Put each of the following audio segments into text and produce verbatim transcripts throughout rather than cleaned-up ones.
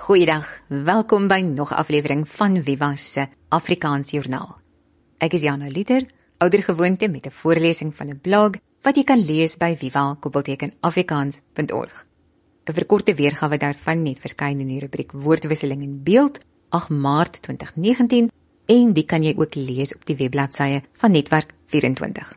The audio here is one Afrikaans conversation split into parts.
Goeiedag, welkom by nog 'n aflewering van Viva se Afrikaans Joernaal. Ek is Jana Luther, oudergewoonte met 'n voorlesing van 'n blog wat jy kan lees by viva koppelteken afrikaans punt org. 'n Verkorte weergawe daarvan het verskyn in die rubriek Woordwisseling in Beeld, agt Maart twintig negentien, en die kan jy ook lees op die webbladsye van Netwerk vyf en twintig.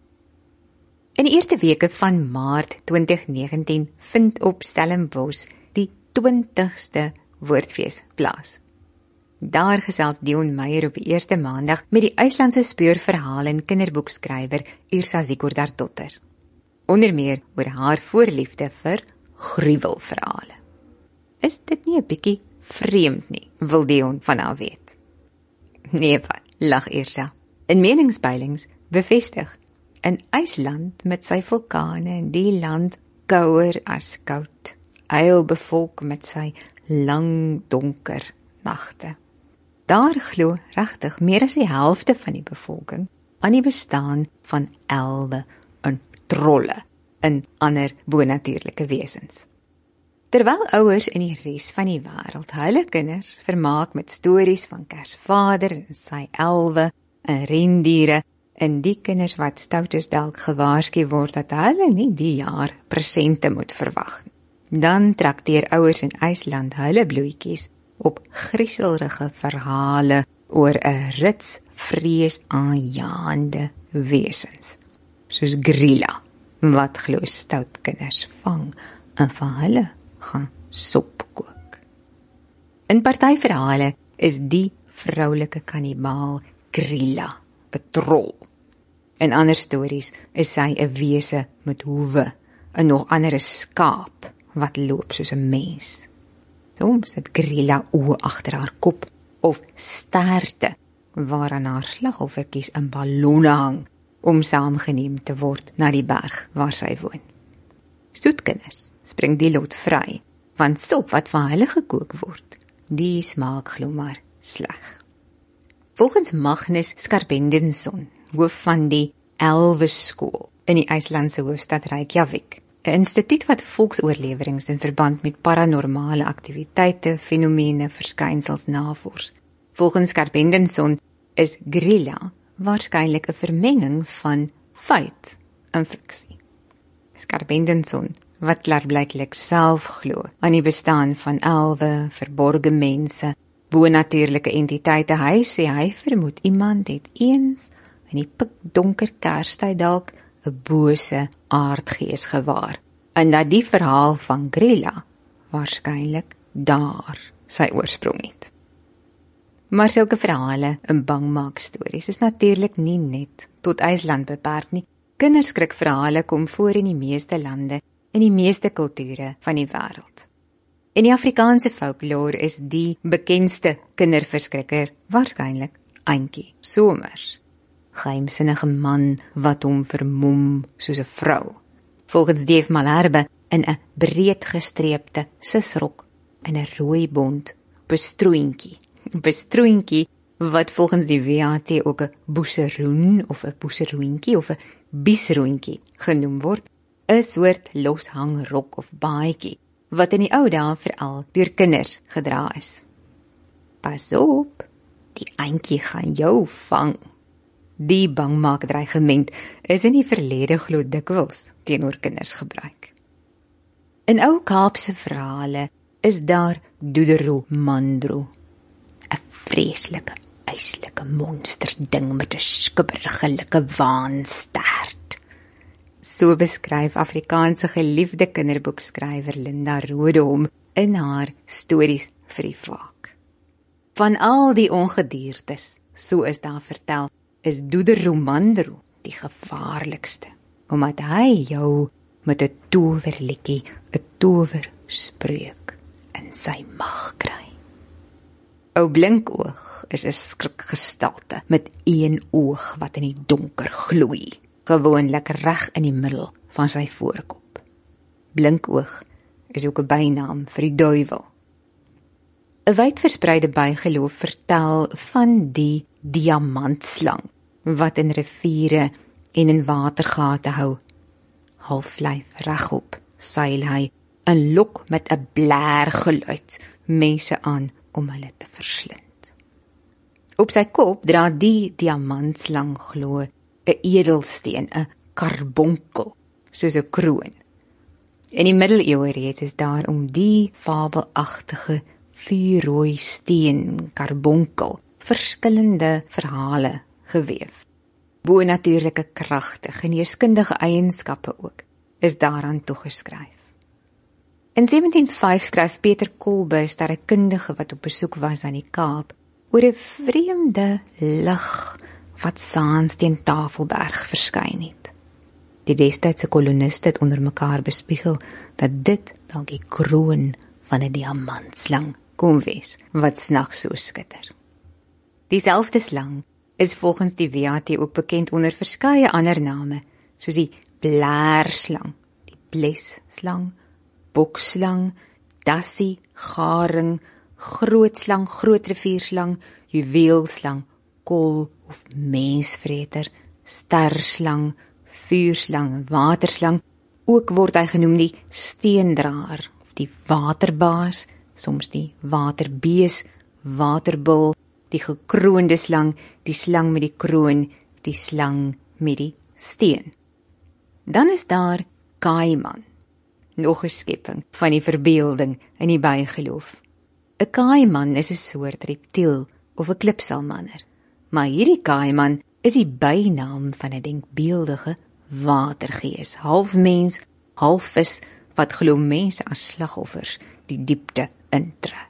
In die eerste weke van Maart twintig negentien vind op Stellenbosch die twintigste woordfees plaas. Daar gesels Dion Meyer op die eerste maandag met die IJslandse speurverhaal en kinderboekskrywer Yrsa Sigurðardóttir. Onder meer oor haar voorliefde vir gruwelverhale. Is dit nie 'n bietjie vreemd nie, wil Dion van haar weet. Nee wat, lag Yrsa. In meningspeilings bevestig, in IJsland met sy vulkane en die land kouer as koud, eilbevolk met sy lang donker nagte. Daar glo regtig meer as die helfte van die bevolking aan die bestaan van elwe en trolle en ander bonatuurlike wesens. Terwyl ouers in die res van die wêreld hulle kinders vermaak met stories van Kersvader en sy elwe en rendiere, en die kinders wat stout is dalk gewaarsku word dat hulle nie die jaar presente moet verwag nie. Dan trakteer ouers in IJsland hulle bloetjies op grieselrige verhale oor 'n rits vreesaanjaende wesens, soos Grilla, wat glo stout kinders vang en van hulle gaan sop kook. In partyverhale is die vroulike kannibaal Grilla 'n trol. In ander stories is sy 'n wese met hoewe en nog ander 'n skaap wat loop soos 'n mens. Soms het Grilla oë agter haar kop of sterte waaraan haar slagoffertjies in ballonne hang om saamgeneem te word na die berg waar sy woon. Stoetkinders spring die lot vry, want sop wat van hulle gekook word, die smaak glo maar sleg. Volgens Magnus Skarbendenson, hoof van die Elweskool in die IJslandse hoofstad Reykjavik, 'n instituut wat volksoorlewerings in verband met paranormale aktiwiteite, fenomene, verskynsels navors. Volgens Skarbendenson is Grilla waarskynlik 'n vermenging van feit en fiksie. Skarbendenson, wat klaarblyklik self glo aan die bestaan van elwe, verborge mense, bonatuurlike entiteite, hy sê hy vermoed iemand het eens in die pikdonker Kerstyd dalk 'n bose aardgees gewaar, en dat die verhaal van Grilla waarskynlik daar sy oorsprong het. Maar sulke verhale en bangmaakstories is natuurlik nie net tot IJsland beperk nie. Kinderskrikverhale kom voor in die meeste lande en die meeste kulture van die wêreld. In die Afrikaanse folklore is die bekendste kinderverskrikker waarskynlik Auntie Somers, geheimsinnige man wat hom vermom soos 'n vrou. Volgens Dave Malherbe in 'n breed gestreepte sisrok en 'n rooi bont bestroentjie. Bestroentjie wat volgens die W H T ook 'n boeseroen of 'n boeseroentjie of 'n biesroentjie genoem word, 'n soort loshangrok of baadjie wat in die ou dae veral deur kinders gedra is. Pas op, die auntie gaan jou vang. Die bangmaakdreigement is in die verlede glo dikwels teenoor kinders gebruik. In ou Kaapse verhale is daar Doederoe Mandro, 'n vreeslike, yslike monsterding met 'n skubberige waanstert. So beskryf Afrikaanse geliefde kinderboekskrywer Linda Rode hom in haar stories vir die vaak. Van al die ongediertes, so is daar vertel, is Doederoe Mandro die gevaarlikste, omdat hy jou met 'n towerliedjie, 'n towerspreuk in sy mag kry. Ou Blinkoog is 'n skrikgestalte met een oog wat in die donker gloei, gewoonlik reg in die middel van sy voorkop. Blinkoog is ook 'n bynaam vir die duiwel. 'n Wydverspreide bygeloof vertel van die diamantslang wat in riviere en in watergate hou. Halflyf regop seil hy en lok met 'n blaargeluid mense aan om hulle te verslind. Op sy kop dra die diamantslang glo 'n edelsteen, 'n karbonkel, soos 'n kroon. In die middeleeue reeds is daar om die fabelagtige vuurrooi steen, karbonkel, verskillende verhale geweef. Bo-natuurlike kragte, geneeskundige eienskappe ook, is daaraan toegeskryf. In sewentien vyf skryf Peter Kolbe, sterrekundige wat op besoek was aan die Kaap, oor 'n vreemde lig wat saans teen Tafelberg verskyn het. Die destydse koloniste het onder mekaar bespiegel dat dit dalk die kroon van 'n diamantslang kon wees, wat snags so skitter. Dieselfde slang is volgens die W A T ook bekend onder verskeie ander name, soos die blaarslang, die blesslang, bokslang, dassie, garing, grootslang, grootrivierslang, juweelslang, kol of mensvreter, sterslang, vuurslang, waterslang, ook word hy genoem die steendraer, of die waterbaas, soms die waterbees, waterbul, die gekroonde slang, die slang met die kroon, die slang met die steen. Dan is daar Kaiman, nog 'n skepping van die verbeelding in die bygeloof. 'n Kaiman is 'n soort reptiel of 'n klipsalamander, maar hierdie Kaiman is die bynaam van 'n denkbeeldige watergees, half mens, half vis, wat glo mense as slagoffers die diepte intrek.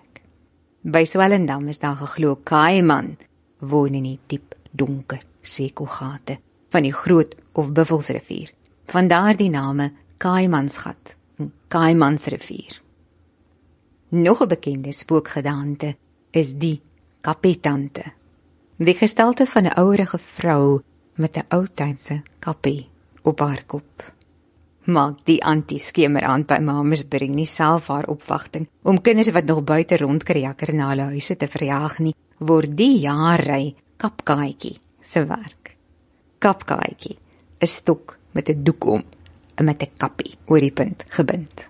By Swellendam is daar geglo Kaiman woon in die diep donker sekogate van die Groot of Buffelsrivier. Vandaar die name Kaimansgat en Kaimansrivier. Nog 'n bekende spookgedaante is die kapitante, die gestalte van 'n ouerige vrou met 'n oudtydse kappie op haar kop. Maak die anti-skemerhand by Mamasbury nie self haar opwagting om kinders wat nog buite rondkreakker na hulle huise te verjaag nie, word die jaarry kapkaaitjie se werk. Kapkaaitjie, 'n stok met 'n doek om en met 'n kappie oor die punt gebind.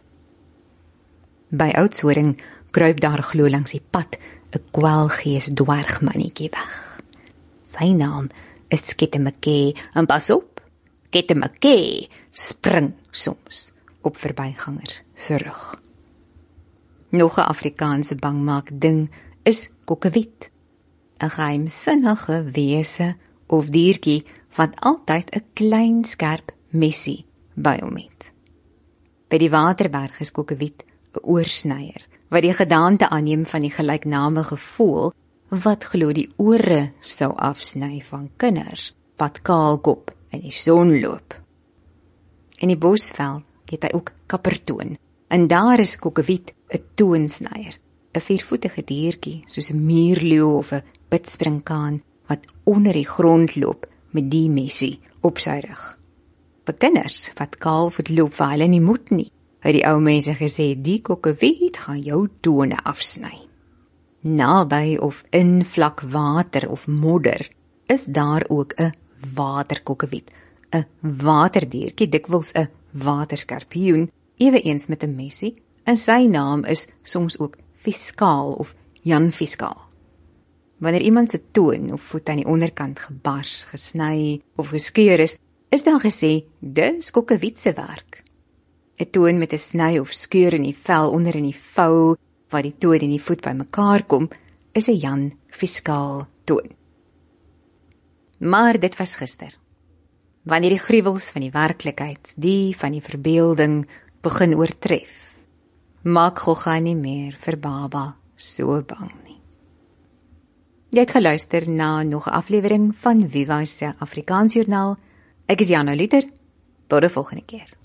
By Oudtshoorn kruip daar glo langs die pad 'n kwelgees dwergmannetjie weg. Sy naam is Kettemekee en pas op, Kettemekee spring soms op verbygangers se rug. Nog 'n Afrikaanse bangmaak ding is kokkewiet, 'n geheimsinnige wese of diertjie wat altyd 'n klein skerp messie by hom het. By die Waterberg is kokkewiet 'n oorsnyer wat die gedaante aanneem van die gelyknamige voël wat glo die ore sou afsny van kinders wat kaalkop in die son loop. In die Bosveld het hy ook kappertoon, en daar is kokkewiet 'n toonsnyer, 'n viervoetige diertjie soos 'n muurleeu of 'n pitspringkaan wat onder die grond loop met die messie op sy rug. Vir kinders wat kaalvoet loop waar hulle nie moet nie, het die ou mense gesê die kokkewiet gaan jou tone afsny. Naby of in vlak water of modder is daar ook 'n waterkokkewiet, 'n waterdiertjie, dikwels 'n waterskorpioen, eweens met 'n messie, en sy naam is soms ook Fiskaal of Jan Fiskaal. Wanneer iemand se toon of voet aan die onderkant gebars, gesny of geskeur is, is daar gesê dis kokkewiet se werk. 'n Toon met 'n sny of skeur in die vel onder in die vou, waar die toon en die voet by mekaar kom, is 'n Jan Fiskaal toon. Maar dit was gister. Wanneer die gruwels van die werklikheid, die van die verbeelding, begin oortref, maak Gogga nie meer vir Baba so bang nie. Jy het geluister na nog 'n aflewering van Viva se Afrikaansjoernaal. Ek is Jana Liter. Tot die volgende keer.